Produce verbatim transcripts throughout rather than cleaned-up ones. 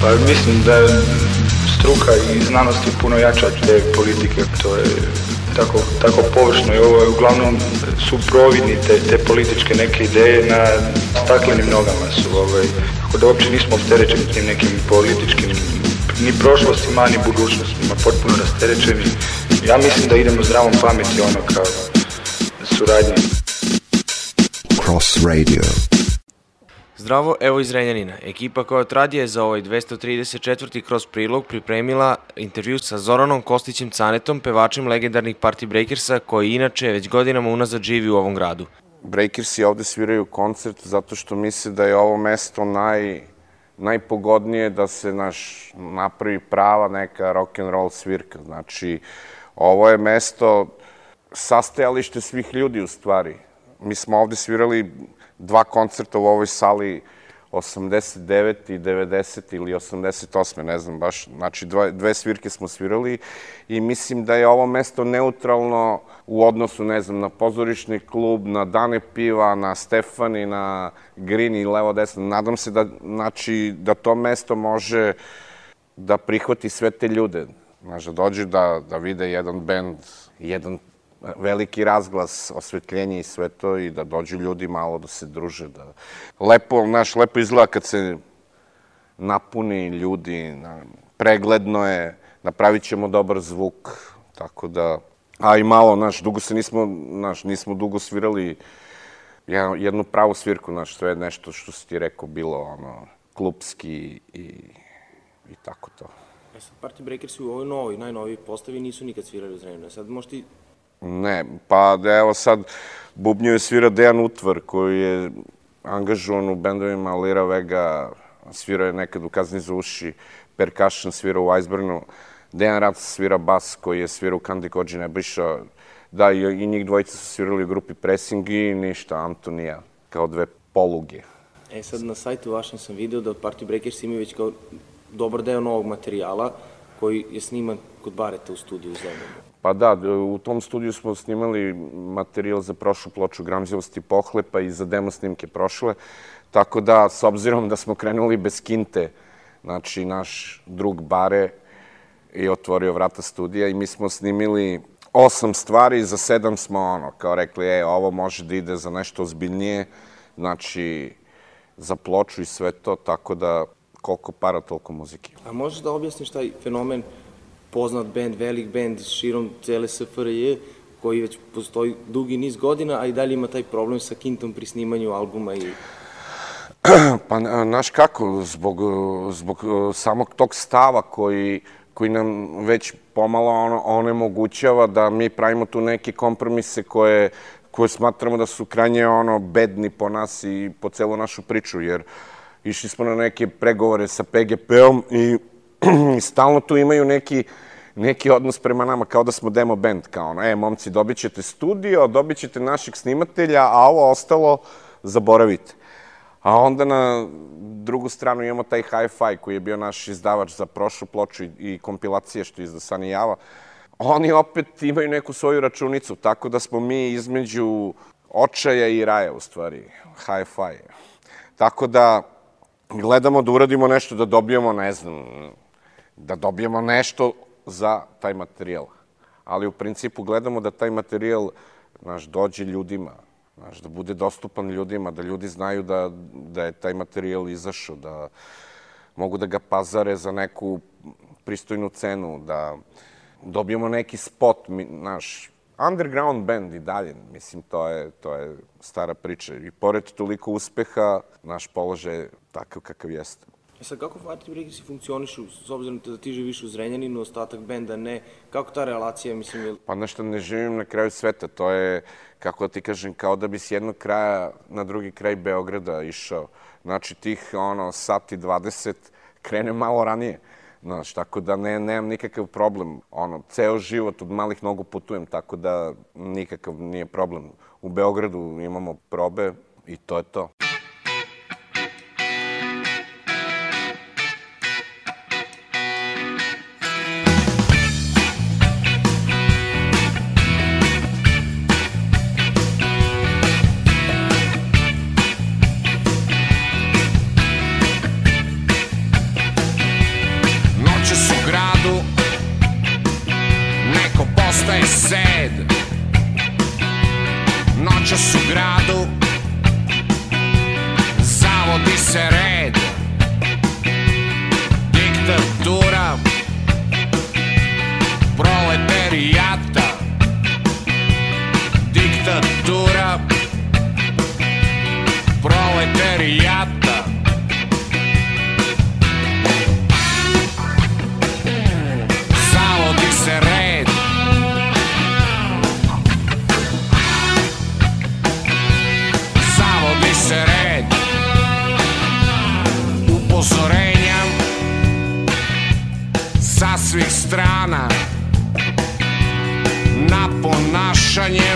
Pa mislim da je struka i znanost je puno jača od te politike, to je tako, tako površno i ovo je uglavnom su providni te, te političke neke ideje na staklenim nogama su, ovaj, tako da uopće nismo opterećeni tim nekim političkim ni prošlostima, ni budućnostima, potpuno rasterećeni. Ja mislim da idemo zdravom pameti ono kao suradnje. Cross Radio. Zdravo, evo iz Renjanina. Ekipa koja od radije za ovaj dvesta trideset četvrti Cross prilog pripremila intervju sa Zoranom Kostićem Canetom, pevačem legendarnih Party Breakersa, koji inače već godinama unazad živi u ovom gradu. Breakersi ovde sviraju koncert zato što misle da je ovo mesto naj, najpogodnije da se naš napravi prava neka rock'n'roll svirka. Znači, ovo je mesto sastajalište svih ljudi u stvari. Mi smo ovde svirali dva koncerta u ovoj sali osamdeset devete i devedesete ili osamdeset osme, ne znam baš. Znači, dve, dve svirke smo svirali i mislim da je ovo mesto neutralno u odnosu, ne znam, na pozorišni klub, na Dane piva, na Stefani, na Grini, levo desno. Nadam se da, znači, da to mesto može da prihvati sve te ljude. Znači, da dođu da, da vide jedan bend, jedan veliki razglas, osvetljenje i sve to i da dođu ljudi malo da se druže. Da... Lepo, znaš, lepo izgleda kad se napuni ljudi, pregledno je, napravit ćemo dobar zvuk, tako da... A i malo, znaš, dugo se nismo, znaš, nismo dugo svirali jednu pravu svirku, znaš, sve nešto što si ti rekao bilo, ono, klupski i, i tako to. E sad, Party Breakersi u ovoj novoj, najnoviji postavi nisu nikad svirali u Zrenjaninu. Sad možeš ti... Ne, pa evo sad bubnju je svira Dejan Utvar koji je angažovan u bendovima Lira Vega, svirao je nekad u Kazni za uši, Percussion svira u Iceburnu, Dejan Rac svira bas koji je svirao u Kandi Kođi Nebojša, da i, i njih dvojica su svirali u grupi Pressing i ništa, Antonija, kao dve poluge. E sad na sajtu vašem sam video da Party Breakers imaju već kao dobar deo novog materijala koji je sniman kod Bareta u studiju u Zrenjaninu. Pa da, u tom studiju smo snimali materijal za prošlu ploču Gramzivosti pohlepa i za demo snimke prošle, tako da, s obzirom da smo krenuli bez kinte, znači naš drug Bare je otvorio vrata studija i mi smo snimili osam stvari, za sedam smo ono, kao rekli, e, ovo može da ide za nešto ozbiljnije, znači za ploču i sve to, tako da koliko para, toliko muzike. A možeš da objasniš taj fenomen poznat bend, velik bend širom cele S F R J, koji već postoji dugi niz godina, a i dalje ima taj problem sa kintom pri snimanju albuma i... Pa, znaš kako, zbog, zbog samog tog stava koji, koji nam već pomalo ono, onemogućava da mi pravimo tu neke kompromise koje, koje smatramo da su krajnje ono, bedni po nas i po celu našu priču, jer išli smo na neke pregovore sa P G P-om i stalno tu imaju neki, neki odnos prema nama, kao da smo demo band, kao ono, e, momci, dobit ćete studio, dobit ćete našeg snimatelja, a ovo ostalo zaboravite. A onda na drugu stranu imamo taj Hi-Fi koji je bio naš izdavač za prošlu ploču i, i kompilacije što izda Sani Java. Oni opet imaju neku svoju računicu, tako da smo mi između očaja i raja, u stvari, Hi-Fi. Tako da gledamo da uradimo nešto, da dobijemo, ne znam, da dobijemo nešto za taj materijal. Ali u principu gledamo da taj materijal, znaš, dođe ljudima, znaš, da bude dostupan ljudima, da ljudi znaju da, da je taj materijal izašao, da mogu da ga pazare za neku pristojnu cenu, da dobijemo neki spot, znaš, underground band i dalje, mislim, to je, to je stara priča. I pored toliko uspeha, naš položaj je takav kakav jeste. E sad, kako Party Breakersi funkcionišu, s obzirom da ti živiš u Zrenjaninu, ostatak benda ne, kako ta relacija, mislim, je... Pa nešto, ne živim na kraju sveta, to je, kako da ti kažem, kao da bi s jednog kraja na drugi kraj Beograda išao. Znači, tih, ono, sat i dvadeset krene malo ranije. Znaš, tako da ne, nemam nikakav problem. Ono, ceo život od malih nogu putujem, tako da nikakav nije problem. U Beogradu imamo probe i to je to. sa svih strana na ponašanjem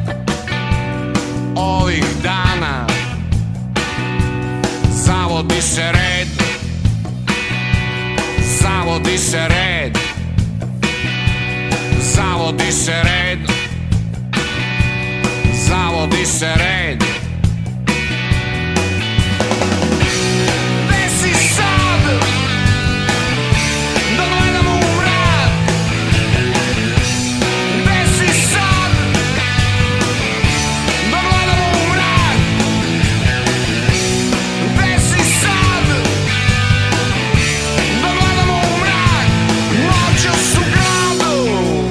ovih dana. Zavodi se red, zavodi se red, zavodi se red, zavodi se red. Gde si sad? Da gledamo u mrak. Gde si sad? Da gledamo u mrak. Gde si sad? Da gledamo u mrak. Noćas u gradu.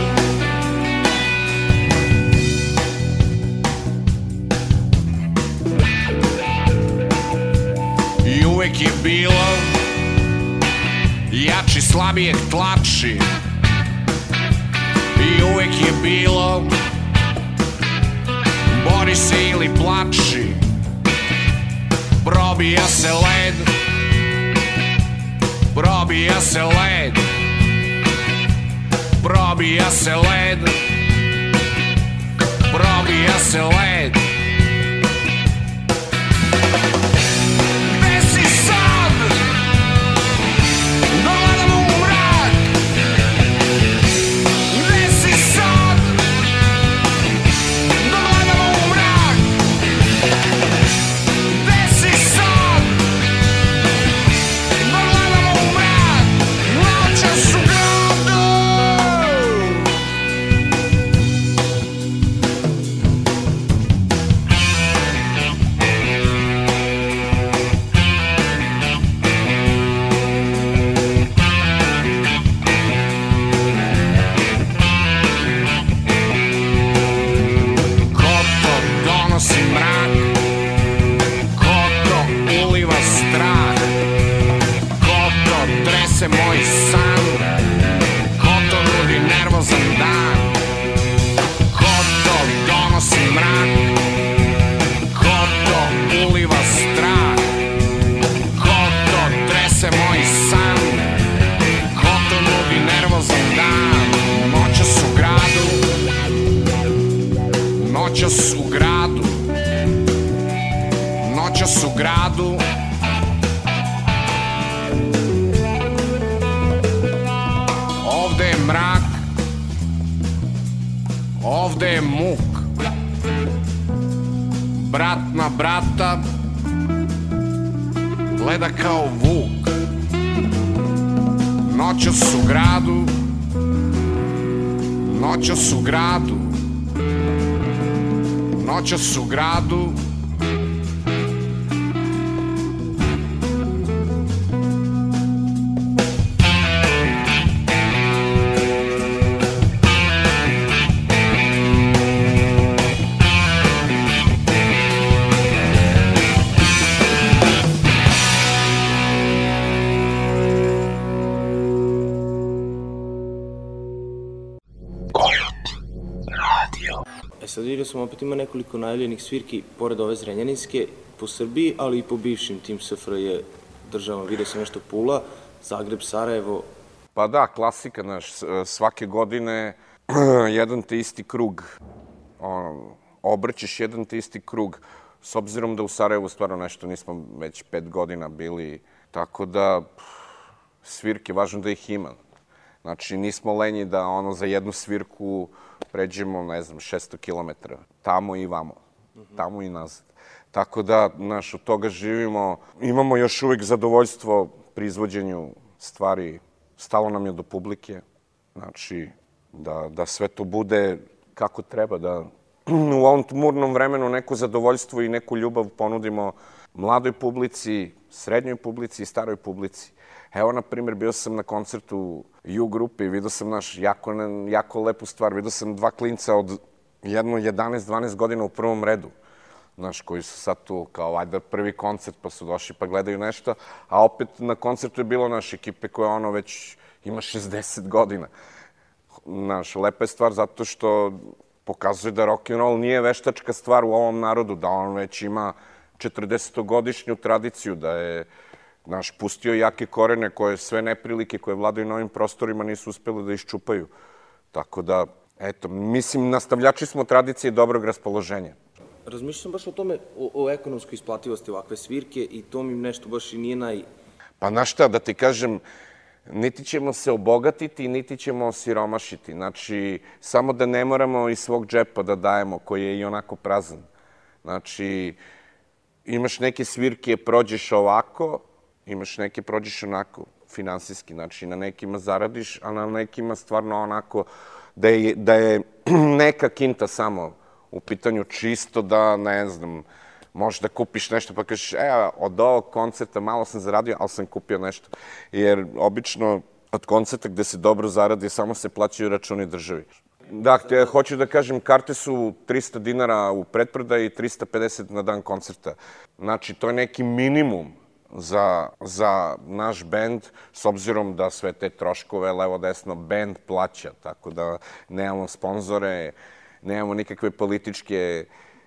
I uvek je bilo jači slabijeg tlači. I uvek je bilo bori se ili plači. Probija se led, probija se led, probija se led, probija se led. Gde si sad? Da gledamo u mrak. Gde si sad? Da gledamo u mrak. Gde si sad? Da gledamo u mrak. Noćas u gradu. Ko to donosi mrak? Ko to uliva strah? Ko to trese moj san? Ko to nudi nervozan dan? Ko to donosi mrak? Ko to uliva strah? Ko to trese moj san? Ko to nudi nervozan dan? Noćas u gradu, noćas u gradu, noćas u gradu. Ovde je mrak, ovde je muk. Brat na brata gleda kao vuk. Noćas u gradu, noćas u gradu, noćas u gradu. E sad vidio sam, opet ima nekoliko najavljenih svirki, pored ove zrenjaninske, po Srbiji, ali i po bivšim tim S F R J državama. Vidio sam nešto Pula, Zagreb, Sarajevo. Pa da, klasika, znaš, svake godine jedan te isti krug, on, obrćeš jedan te isti krug, s obzirom da u Sarajevu stvarno nešto nismo već pet godina bili, tako da svirke, važno da ih ima. Znači, nismo lenji da ono za jednu svirku pređemo, ne znam, šesto kilometara, tamo i vamo, tamo i nazad. Tako da, znaš, od toga živimo. Imamo još uvek zadovoljstvo pri izvođenju stvari. Stalo nam je do publike, znači, da, da sve to bude kako treba, da u ovom tmurnom vremenu neko zadovoljstvo i neku ljubav ponudimo mladoj publici, srednjoj publici i staroj publici. Evo, na primjer, bio sam na koncertu U grupe i vidio sam naš jako, jako lepu stvar. Vidio sam dva klinca od jedno jedanaest dvanaest godina u prvom redu, znaš, koji su sad tu kao, ajde, prvi koncert, pa su došli pa gledaju nešto, a opet na koncertu je bilo naše ekipe koja ono već ima šezdeset godina. Znaš, lepa je stvar zato što pokazuje da rock'n'roll nije veštačka stvar u ovom narodu, da on već ima četrdesetogodišnju tradiciju, da je Naš pustio jake korene koje sve neprilike koje vladaju na ovim prostorima nisu uspeli da iščupaju. Tako da, eto, mislim, nastavljači smo tradicije dobrog raspoloženja. Razmišljam baš o tome, o, o ekonomskoj isplativosti ovakve svirke i to mi nešto baš i nije naj... Pa znaš šta, da ti kažem, niti ćemo se obogatiti, niti ćemo osiromašiti. Znači, samo da ne moramo iz svog džepa da dajemo, koji je i onako prazan. Znači, imaš neke svirke, prođeš ovako, imaš neke, prođeš onako, finansijski. Znači, na nekima zaradiš, a na nekima stvarno onako, da je, da je neka kinta samo u pitanju čisto da, ne znam, možeš da kupiš nešto pa kažeš, e, od ovog koncerta malo sam zaradio, ali sam kupio nešto. Jer obično od koncerta gde se dobro zaradi, samo se plaćaju računi državi. Da, te, hoću da kažem, karte su trista dinara u pretprodaji i trista pedeset na dan koncerta. Znači, to je neki minimum za, za naš bend, s obzirom da sve te troškove levo-desno bend plaća, tako da nemamo sponzore, nemamo nikakve političke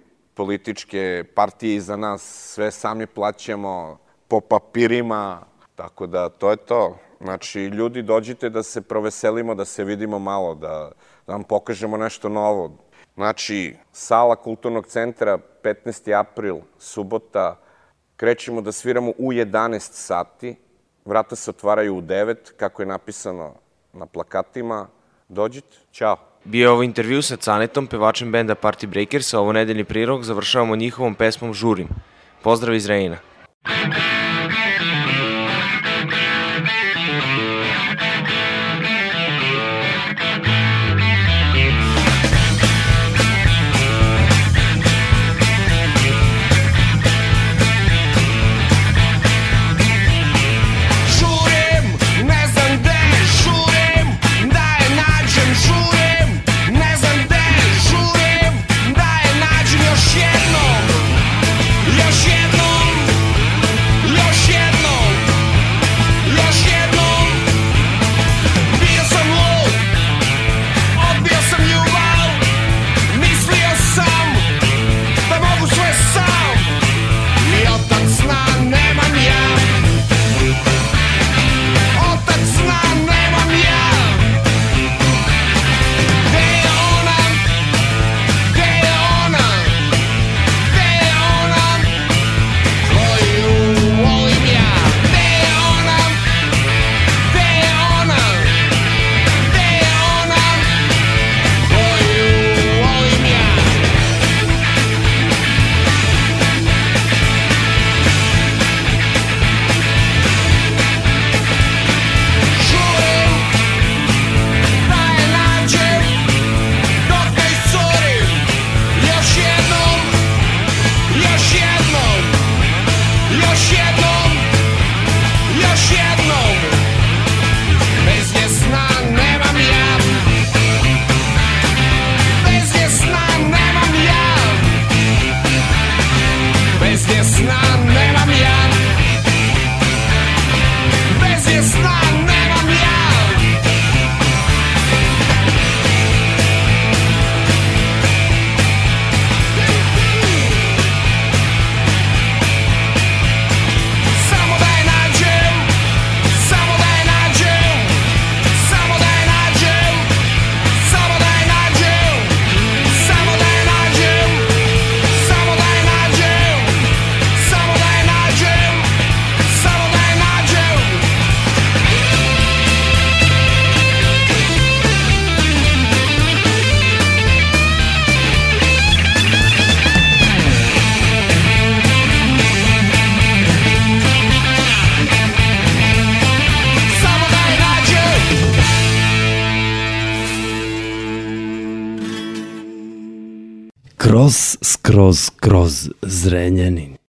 političke partije iza nas, sve sami plaćamo po papirima, tako da to je to. Znači, ljudi, dođite da se proveselimo, da se vidimo malo, da, da vam pokažemo nešto novo. Znači, sala Kulturnog centra, petnaesti april, subota, krećemo da sviramo u jedanaest sati, vrata se otvaraju u devet, kako je napisano na plakatima. Dođite, ćao. Bio je ovo intervju sa Canetom, pevačem benda Party Breakers, a ovo nedeljni prilog završavamo njihovom pesmom Žurim. Pozdrav iz Renjina. Kroz, skroz, kroz Zrenjanin.